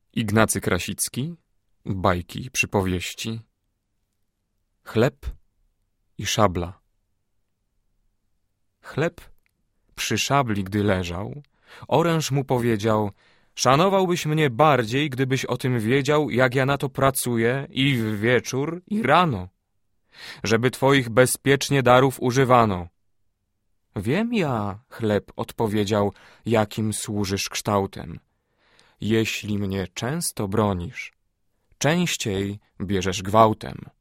Ignacy Krasicki, bajki i przypowieści. Chleb i szabla. Chleb przy szabli, gdy leżał, oręż mu powiedział: szanowałbyś mnie bardziej, gdybyś o tym wiedział, jak ja na to pracuję i w wieczór, i rano, żeby twoich bezpiecznie darów używano. Wiem ja, chleb odpowiedział, jakim służysz kształtem. Jeśli mnie często bronisz, częściej bierzesz gwałtem.